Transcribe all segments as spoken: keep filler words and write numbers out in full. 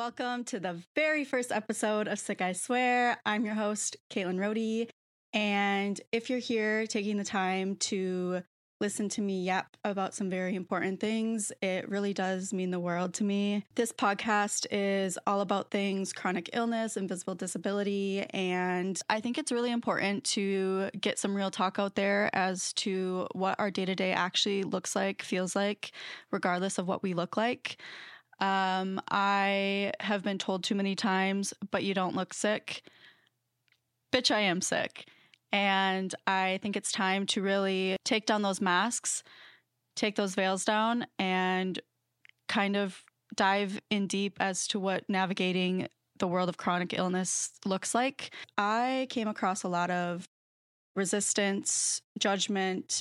Welcome to the very first episode of Sick I Swear. I'm your host, Caitlin Rohde. And if you're here taking the time to listen to me yap about some very important things, it really does mean the world to me. This podcast is all about things chronic illness, invisible disability, and I think it's really important to get some real talk out there as to what our day-to-day actually looks like, feels like, regardless of what we look like. Um, I have been told too many times, but you don't look sick. Bitch, I am sick. And I think it's time to really take down those masks, take those veils down, and kind of dive in deep as to what navigating the world of chronic illness looks like. I came across a lot of resistance, judgment,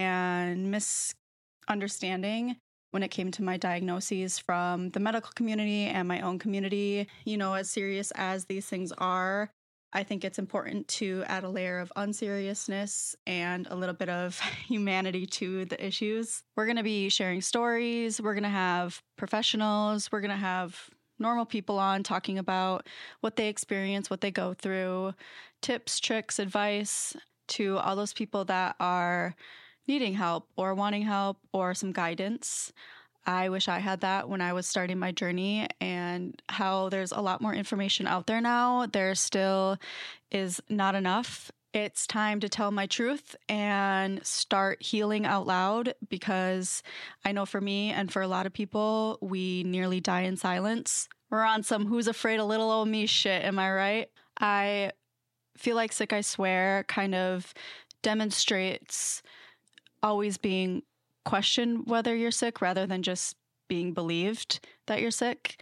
and misunderstanding when it came to my diagnoses from the medical community and my own community. You know, as serious as these things are, I think it's important to add a layer of unseriousness and a little bit of humanity to the issues. We're going to be sharing stories. We're going to have professionals. We're going to have normal people on talking about what they experience, what they go through, tips, tricks, advice to all those people that are needing help or wanting help or some guidance. I wish I had that when I was starting my journey, and how there's a lot more information out there now. There still is not enough. It's time to tell my truth and start healing out loud, because I know for me and for a lot of people, we nearly die in silence. We're on some who's afraid of little old me shit, am I right? I feel like Sick I Swear kind of demonstrates always being questioned whether you're sick rather than just being believed that you're sick.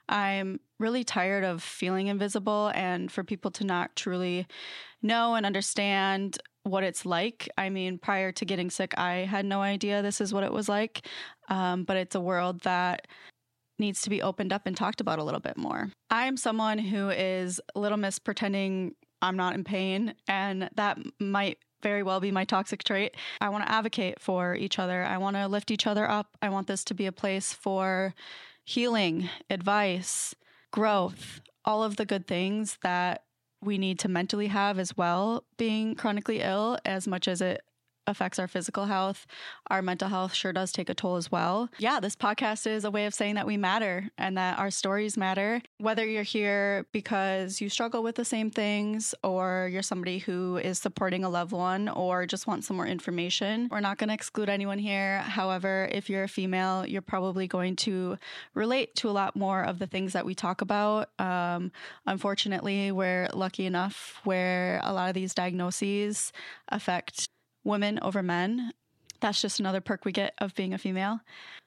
I'm really tired of feeling invisible and for people to not truly know and understand what it's like. I mean, prior to getting sick, I had no idea this is what it was like, um, but it's a world that needs to be opened up and talked about a little bit more. I'm someone who is Little Miss pretending I'm not in pain, and that might very well be my toxic trait. I want to advocate for each other. I want to lift each other up. I want this to be a place for healing, advice, growth, all of the good things that we need to mentally have as well. Being chronically ill, as much as it affects our physical health, our mental health sure does take a toll as well. Yeah, this podcast is a way of saying that we matter and that our stories matter. Whether you're here because you struggle with the same things, or you're somebody who is supporting a loved one, or just want some more information, we're not going to exclude anyone here. However, if you're a female, you're probably going to relate to a lot more of the things that we talk about. Um, unfortunately, we're lucky enough where a lot of these diagnoses affect women over men. That's just another perk we get of being a female.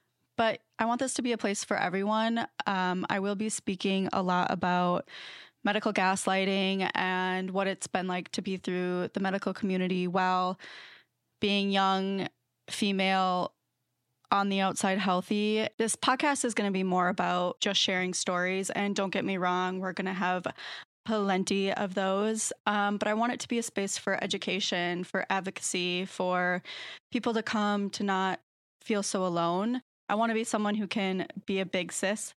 But I want this to be a place for everyone. Um, I will be speaking a lot about medical gaslighting and what it's been like to be through the medical community while being young, female, on the outside healthy. This podcast is going to be more about just sharing stories. And don't get me wrong, we're going to have plenty of those. Um, but I want it to be a space for education, for advocacy, for people to come to not feel so alone. I want to be someone who can be a big sis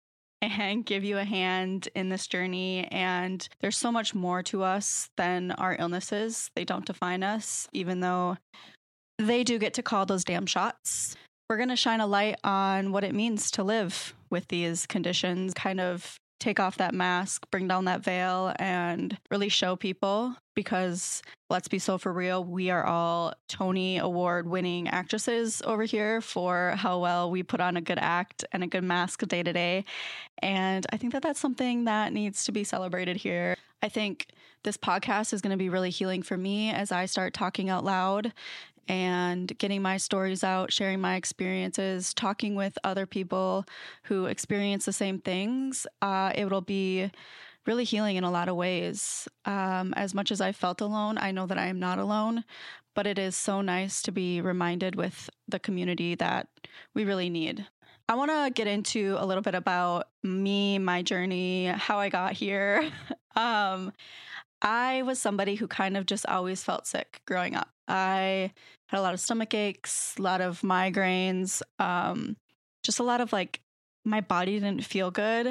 and give you a hand in this journey. And there's so much more to us than our illnesses. They don't define us, even though they do get to call those damn shots. We're going to shine a light on what it means to live with these conditions, kind of take off that mask, bring down that veil, and really show people, because let's be so for real, we are all Tony Award winning actresses over here for how well we put on a good act and a good mask day to day. And I think that that's something that needs to be celebrated here. I think this podcast is going to be really healing for me as I start talking out loud and getting my stories out, sharing my experiences, talking with other people who experience the same things. Uh, it'll be really healing in a lot of ways. Um, as much as I felt alone, I know that I am not alone, but it is so nice to be reminded with the community that we really need. I want to get into a little bit about me, my journey, how I got here. um, I was somebody who kind of just always felt sick growing up. I had a lot of stomach aches, a lot of migraines, um, just a lot of like, my body didn't feel good.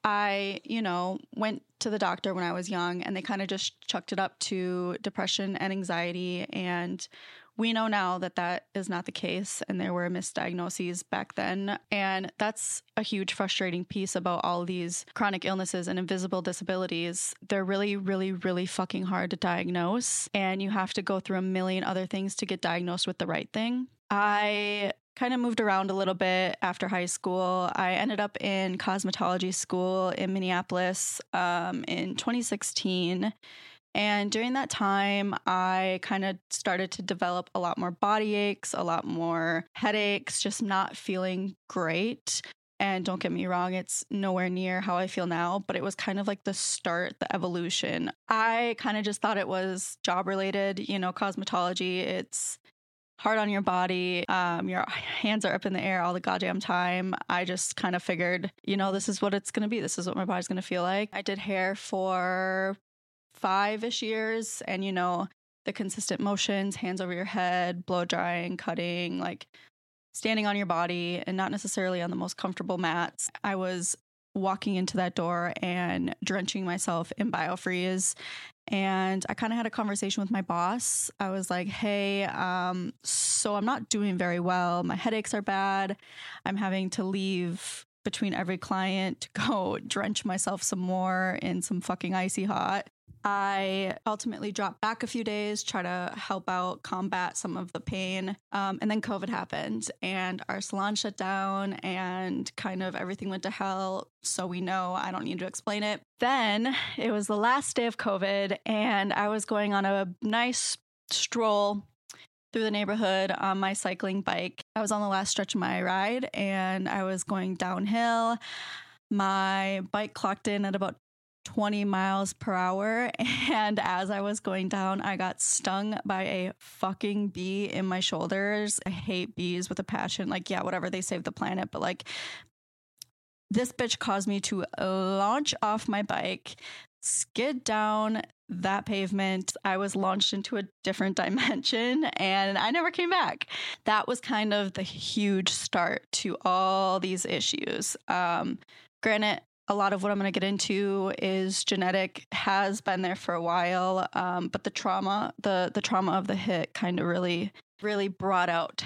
I, you know, went to the doctor when I was young and they kind of just chucked it up to depression and anxiety. And we know now that that is not the case and there were misdiagnoses back then. And that's a huge frustrating piece about all these chronic illnesses and invisible disabilities. They're really, really, really fucking hard to diagnose. And you have to go through a million other things to get diagnosed with the right thing. I kind of moved around a little bit after high school. I ended up in cosmetology school in Minneapolis um, in twenty sixteen. And during that time, I kind of started to develop a lot more body aches, a lot more headaches, just not feeling great. And don't get me wrong, it's nowhere near how I feel now, but it was kind of like the start, the evolution. I kind of just thought it was job related, you know, cosmetology. It's hard on your body. Um, your hands are up in the air all the goddamn time. I just kind of figured, you know, this is what it's going to be. This is what my body's going to feel like. I did hair for five-ish years and, you know, the consistent motions, hands over your head, blow drying, cutting, like standing on your body and not necessarily on the most comfortable mats. I was walking into that door and drenching myself in Biofreeze. And I kind of had a conversation with my boss. I was like, hey, um, so I'm not doing very well. My headaches are bad. I'm having to leave between every client to go drench myself some more in some fucking icy hot. I ultimately dropped back a few days, try to help out combat some of the pain. Um, and then COVID happened and our salon shut down and kind of everything went to hell. So we know, I don't need to explain it. Then it was the last day of COVID and I was going on a nice stroll through the neighborhood on my cycling bike. I was on the last stretch of my ride and I was going downhill. My bike clocked in at about twenty miles per hour. And as I was going down, I got stung by a fucking bee in my shoulders. I hate bees with a passion. Like, yeah, whatever, they save the planet. But like, this bitch caused me to launch off my bike, skid down that pavement. I was launched into a different dimension and I never came back. That was kind of the huge start to all these issues. Um, granted, a lot of what I'm going to get into is genetic, has been there for a while, um, but the trauma, the the trauma of the hit kind of really, really brought out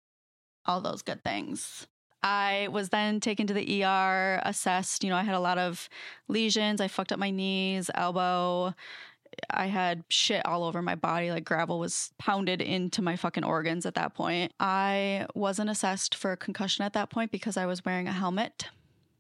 all those good things. I was then taken to the E R, assessed. You know, I had a lot of lesions. I fucked up my knees, elbow. I had shit all over my body, like gravel was pounded into my fucking organs at that point. I wasn't assessed for a concussion at that point because I was wearing a helmet.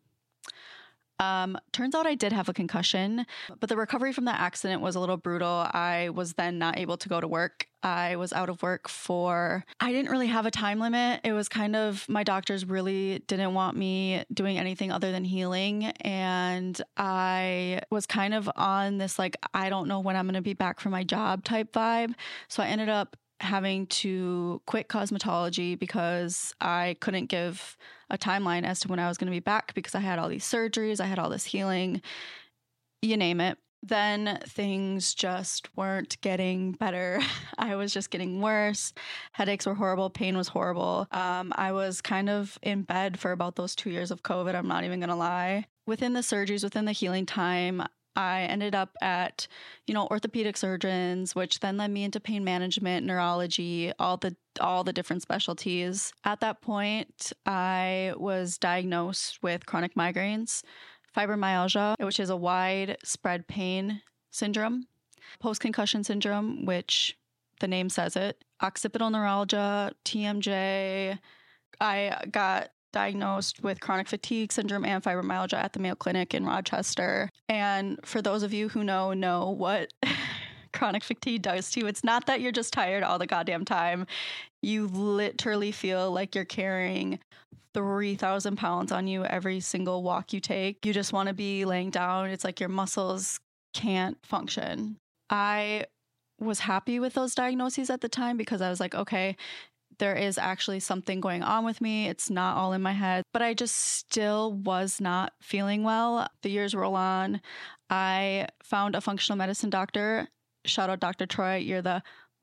Um, turns out I did have a concussion, but the recovery from that accident was a little brutal. I was then not able to go to work. I was out of work for, I didn't really have a time limit. It was kind of, my doctors really didn't want me doing anything other than healing. And I was kind of on this, like, I don't know when I'm going to be back for my job type vibe. So I ended up having to quit cosmetology because I couldn't give a timeline as to when I was going to be back because I had all these surgeries, I had all this healing, you name it. Then things just weren't getting better. I was just getting worse. Headaches were horrible. Pain was horrible. Um, I was kind of in bed for about those two years of COVID. I'm not even going to lie. Within the surgeries, within the healing time, I ended up at, you know, orthopedic surgeons, which then led me into pain management, neurology, all the all the different specialties. At that point, I was diagnosed with chronic migraines, fibromyalgia, which is a widespread pain syndrome, post-concussion syndrome, which the name says it, occipital neuralgia, T M J. I got diagnosed with chronic fatigue syndrome and fibromyalgia at the Mayo Clinic in Rochester. And for those of you who know, know what chronic fatigue does to you. It's not that you're just tired all the goddamn time. You literally feel like you're carrying three thousand pounds on you every single walk you take. You just want to be laying down. It's like your muscles can't function. I was happy with those diagnoses at the time because I was like, okay, there is actually something going on with me. It's not all in my head, but I just still was not feeling well. The years roll on. I found a functional medicine doctor. Shout out Doctor Troy. You're the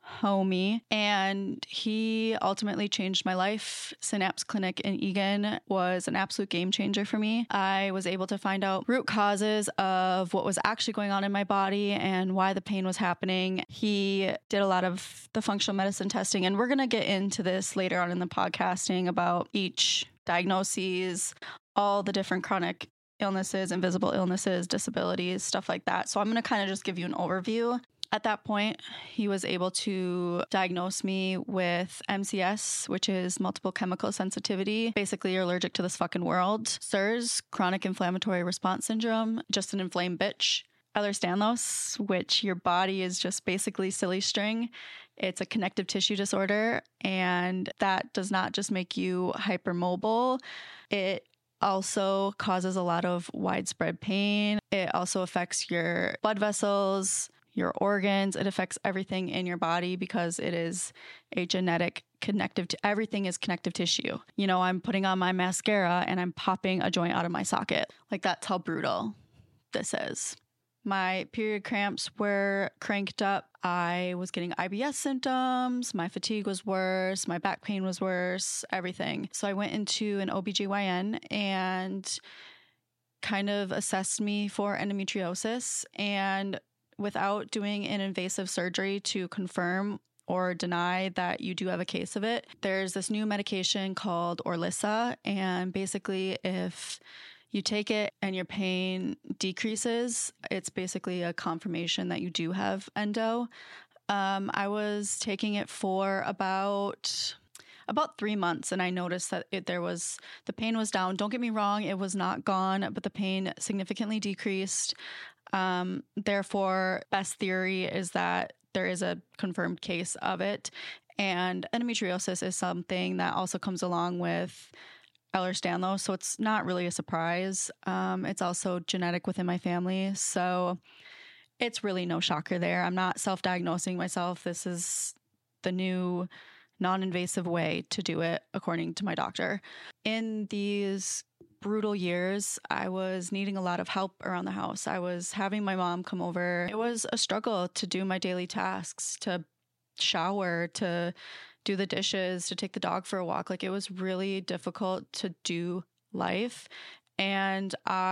homie, and he ultimately changed my life. Synapse Clinic in Eagan was an absolute game changer for me. I was able to find out root causes of what was actually going on in my body and why the pain was happening. He did a lot of the functional medicine testing, and we're going to get into this later on in the podcasting about each diagnoses, all the different chronic illnesses, invisible illnesses, disabilities, stuff like that. So I'm going to kind of just give you an overview. At that point, he was able to diagnose me with M C S, which is multiple chemical sensitivity. Basically, you're allergic to this fucking world. S I R S, chronic inflammatory response syndrome, just an inflamed bitch. Ehlers-Danlos, which your body is just basically silly string. It's a connective tissue disorder, and that does not just make you hypermobile. It also causes a lot of widespread pain. It also affects your blood vessels, your organs. It affects everything in your body because it is a genetic connective, t- everything is connective tissue. You know, I'm putting on my mascara and I'm popping a joint out of my socket. Like, that's how brutal this is. My period cramps were cranked up. I was getting I B S symptoms. My fatigue was worse. My back pain was worse, everything. So I went into an O B G Y N and kind of assessed me for endometriosis. And without doing an invasive surgery to confirm or deny that you do have a case of it, there's this new medication called Orlissa. And basically, if you take it and your pain decreases, it's basically a confirmation that you do have endo. Um, I was taking it for about about three months, and I noticed that it, there was the pain was down. Don't get me wrong, it was not gone, but the pain significantly decreased. Um, therefore, best theory is that there is a confirmed case of it, and endometriosis is something that also comes along with Ehlers-Danlos, so it's not really a surprise. Um, it's also genetic within my family, so it's really no shocker there. I'm not self-diagnosing myself. This is the new non-invasive way to do it, according to my doctor. In these brutal years, I was needing a lot of help around the house. I was having my mom come over. It was a struggle to do my daily tasks, to shower, to do the dishes, to take the dog for a walk. Like, it was really difficult to do life. And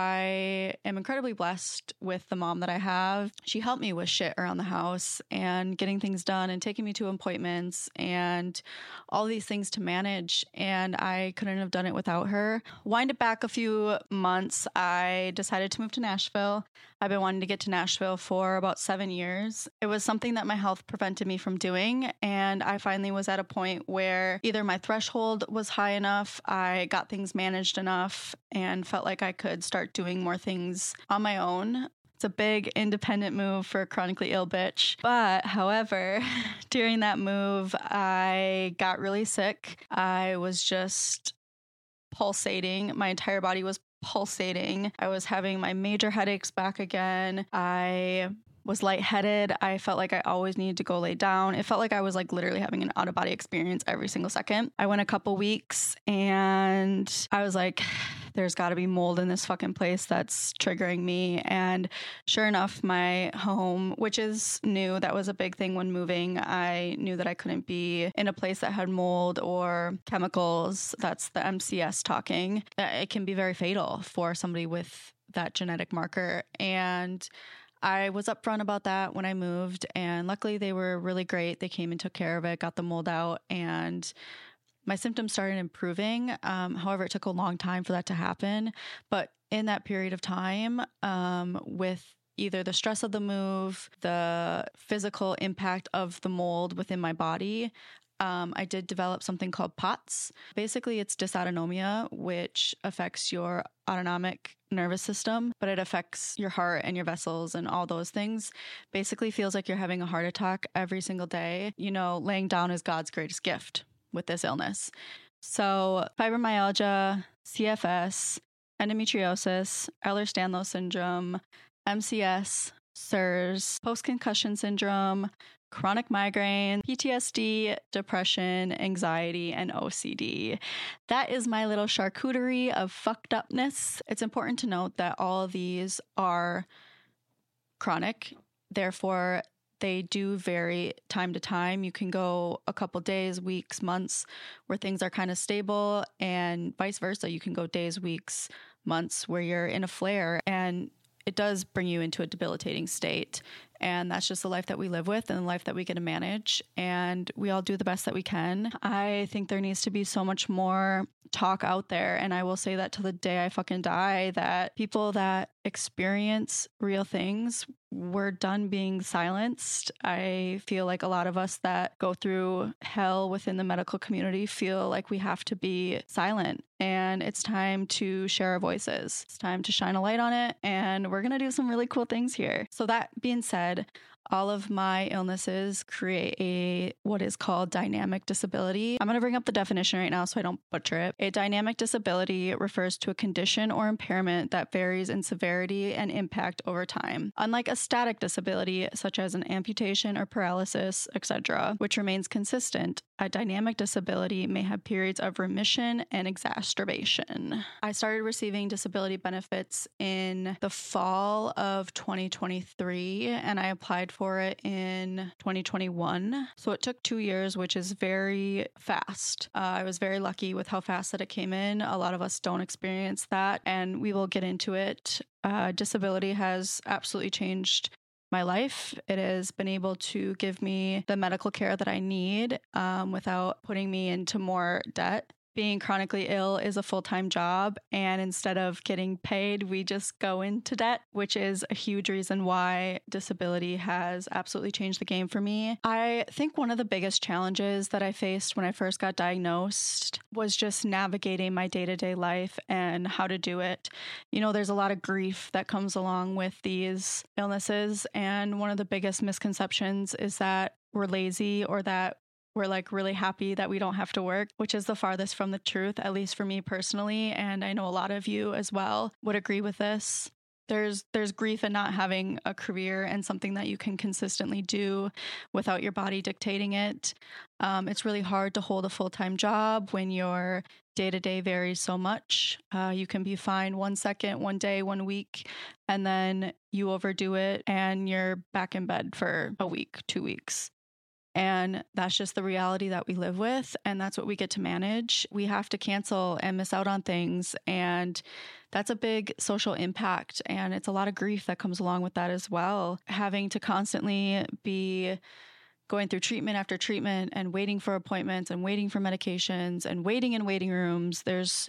I am incredibly blessed with the mom that I have. She helped me with shit around the house and getting things done and taking me to appointments and all these things to manage. And I couldn't have done it without her. Wind it back a few months, I decided to move to Nashville. I've been wanting to get to Nashville for about seven years. It was something that my health prevented me from doing. And I finally was at a point where either my threshold was high enough, I got things managed enough, and felt like I could start doing more things on my own. It's a big independent move for a chronically ill bitch. But however, during that move, I got really sick. I was just pulsating. My entire body was pulsating. I was having my major headaches back again. I was lightheaded. I felt like I always needed to go lay down. It felt like I was like literally having an out of body experience every single second. I went a couple weeks and I was like, there's got to be mold in this fucking place that's triggering me. And sure enough, my home, which is new, that was a big thing when moving. I knew that I couldn't be in a place that had mold or chemicals. That's the M C S talking. It can be very fatal for somebody with that genetic marker. And I was upfront about that when I moved, and luckily they were really great. They came and took care of it, got the mold out, and my symptoms started improving. Um, however, it took a long time for that to happen. But in that period of time, um, with either the stress of the move, the physical impact of the mold within my body, Um, I did develop something called POTS. Basically, it's dysautonomia, which affects your autonomic nervous system, but it affects your heart and your vessels and all those things. Basically feels like you're having a heart attack every single day. You know, laying down is God's greatest gift with this illness. So fibromyalgia, C F S, endometriosis, Ehlers-Danlos syndrome, M C S, S I R S, post-concussion syndrome, chronic migraine, P T S D, depression, anxiety, and O C D. That is my little charcuterie of fucked upness. It's important to note that all of these are chronic. Therefore, they do vary time to time. You can go a couple days, weeks, months where things are kind of stable, and vice versa. You can go days, weeks, months where you're in a flare, and it does bring you into a debilitating state. And that's just the life that we live with and the life that we get to manage. And we all do the best that we can. I think there needs to be so much more talk out there. And I will say that till the day I fucking die, that people that experience real things, we're done being silenced. I feel like a lot of us that go through hell within the medical community feel like we have to be silent. And it's time to share our voices. It's time to shine a light on it. And we're going to do some really cool things here. So that being said, all of my illnesses create a what is called dynamic disability. I'm going to bring up the definition right now so I don't butcher it. A dynamic disability refers to a condition or impairment that varies in severity and impact over time. Unlike a static disability, such as an amputation or paralysis, et cetera, which remains consistent, a dynamic disability may have periods of remission and exacerbation. I started receiving disability benefits in the fall of twenty twenty-three, and I applied for it in twenty twenty-one. So it took two years, which is very fast. Uh, I was very lucky with how fast that it came in. A lot of us don't experience that, and we will get into it. Uh, disability has absolutely changed my life. It has been able to give me the medical care that I need um, without putting me into more debt. Being chronically ill is a full-time job, and instead of getting paid, we just go into debt, which is a huge reason why disability has absolutely changed the game for me. I think one of the biggest challenges that I faced when I first got diagnosed was just navigating my day-to-day life and how to do it. You know, there's a lot of grief that comes along with these illnesses, and one of the biggest misconceptions is that we're lazy or that we're like really happy that we don't have to work, which is the farthest from the truth, at least for me personally. And I know a lot of you as well would agree with this. There's there's grief in not having a career and something that you can consistently do without your body dictating it. Um, it's really hard to hold a full-time job when your day-to-day varies so much. Uh, you can be fine one second, one day, one week, and then you overdo it and you're back in bed for a week, two weeks. And that's just the reality that we live with. And that's what we get to manage. We have to cancel and miss out on things. And that's a big social impact. And it's a lot of grief that comes along with that as well. Having to constantly be going through treatment after treatment and waiting for appointments and waiting for medications and waiting in waiting rooms. There's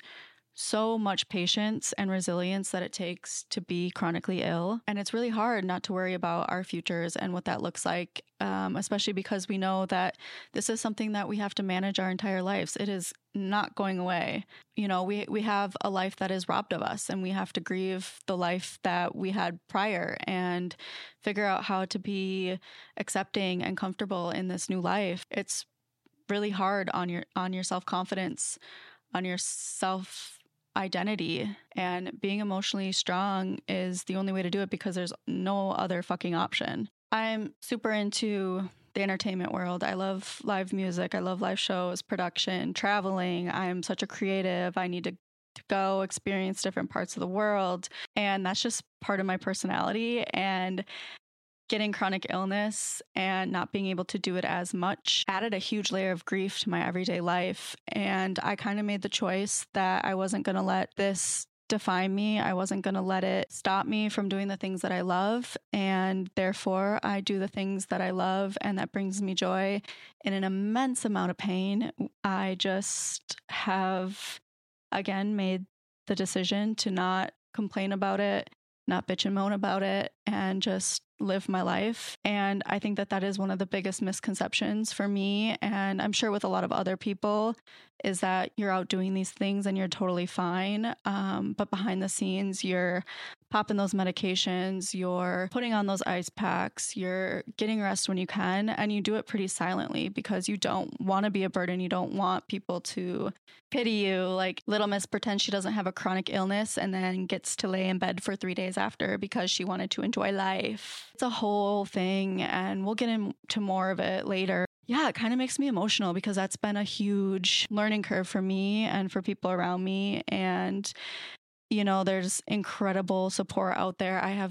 so much patience and resilience that it takes to be chronically ill. And it's really hard not to worry about our futures and what that looks like, um, especially because we know that this is something that we have to manage our entire lives. It is not going away. You know, we, we have a life that is robbed of us, and we have to grieve the life that we had prior and figure out how to be accepting and comfortable in this new life. It's really hard on your, on your self-confidence, on your self identity, and being emotionally strong is the only way to do it because there's no other fucking option. I'm super into the entertainment world. I love live music. I love live shows, production, traveling. I'm such a creative. I need to to go experience different parts of the world. And that's just part of my personality. And getting chronic illness and not being able to do it as much added a huge layer of grief to my everyday life. And I kind of made the choice that I wasn't going to let this define me. I wasn't going to let it stop me from doing the things that I love. And therefore, I do the things that I love and that brings me joy in an immense amount of pain. I just have, again, made the decision to not complain about it, not bitch and moan about it, and just live my life. And I think that that is one of the biggest misconceptions for me, and I'm sure with a lot of other people, is that you're out doing these things and you're totally fine. Um, but behind the scenes, you're popping those medications, you're putting on those ice packs, you're getting rest when you can, and you do it pretty silently because you don't want to be a burden. You don't want people to pity you. Like Little Miss pretends she doesn't have a chronic illness and then gets to lay in bed for three days after because she wanted to enjoy life. It's a whole thing, and we'll get into more of it later. Yeah, it kind of makes me emotional because that's been a huge learning curve for me and for people around me. And, you know, there's incredible support out there. I have the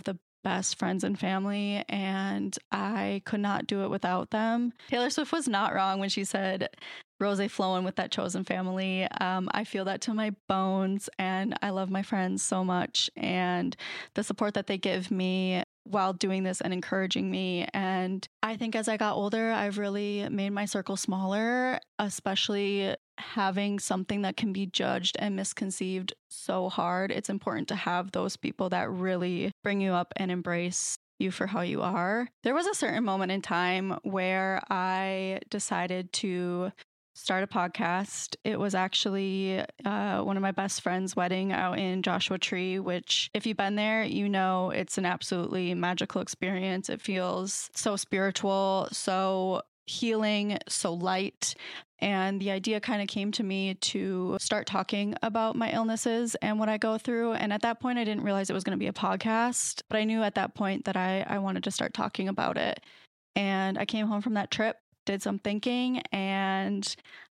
best friends and family, and I could not do it without them. Taylor Swift was not wrong when she said, Rosé flowing with that chosen family. Um, I feel that to my bones, and I love my friends so much, and the support that they give me while doing this and encouraging me. And I think as I got older, I've really made my circle smaller, especially having something that can be judged and misconceived so hard. It's important to have those people that really bring you up and embrace you for how you are. There was a certain moment in time where I decided to start a podcast. It was actually uh, one of my best friend's wedding out in Joshua Tree, which if you've been there, you know it's an absolutely magical experience. It feels so spiritual, so healing, so light. And the idea kind of came to me to start talking about my illnesses and what I go through. And at that point, I didn't realize it was going to be a podcast, but I knew at that point that I, I wanted to start talking about it. And I came home from that trip, did some thinking, and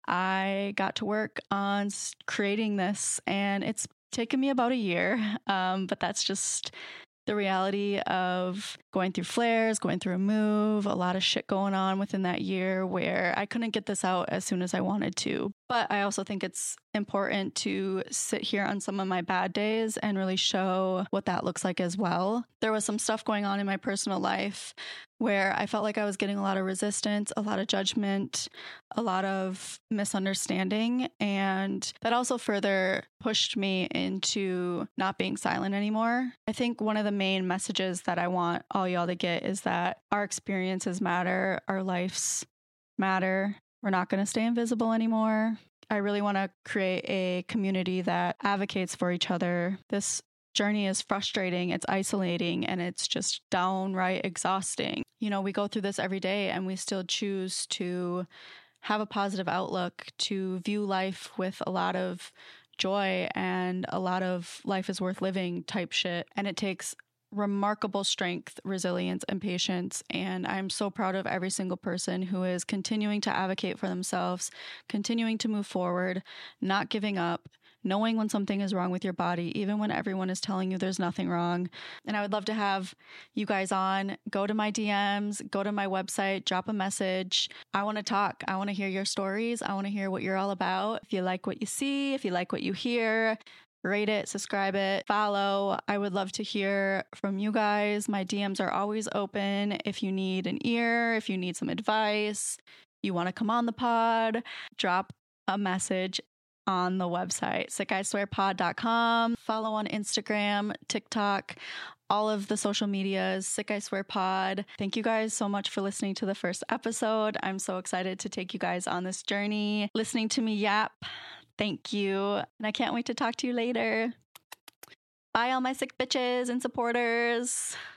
I got to work on creating this. And it's taken me about a year, um, but that's just the reality of going through flares, going through a move, a lot of shit going on within that year where I couldn't get this out as soon as I wanted to. But I also think it's important to sit here on some of my bad days and really show what that looks like as well. There was some stuff going on in my personal life where I felt like I was getting a lot of resistance, a lot of judgment, a lot of misunderstanding. And that also further pushed me into not being silent anymore. I think one of the main messages that I want all y'all to get is that our experiences matter, our lives matter. We're not going to stay invisible anymore. I really want to create a community that advocates for each other. This journey is frustrating, it's isolating, and it's just downright exhausting. You know, we go through this every day and we still choose to have a positive outlook, to view life with a lot of joy and a lot of life is worth living type shit. And it takes remarkable strength, resilience, and patience. And I'm so proud of every single person who is continuing to advocate for themselves, continuing to move forward, not giving up, knowing when something is wrong with your body, even when everyone is telling you there's nothing wrong. And I would love to have you guys on. Go to my D Ms, go to my website, drop a message. I want to talk. I want to hear your stories. I want to hear what you're all about. If you like what you see, if you like what you hear, rate it, subscribe it, follow. I would love to hear from you guys. My D Ms are always open. If you need an ear, if you need some advice, you want to come on the pod, drop a message on the website, sick I swear pod dot com. Follow on Instagram, TikTok, all of the social medias, Sick I Swear Pod. Thank you guys so much for listening to the first episode. I'm so excited to take you guys on this journey, listening to me yap. Thank you. And I can't wait to talk to you later. Bye, all my sick bitches and supporters.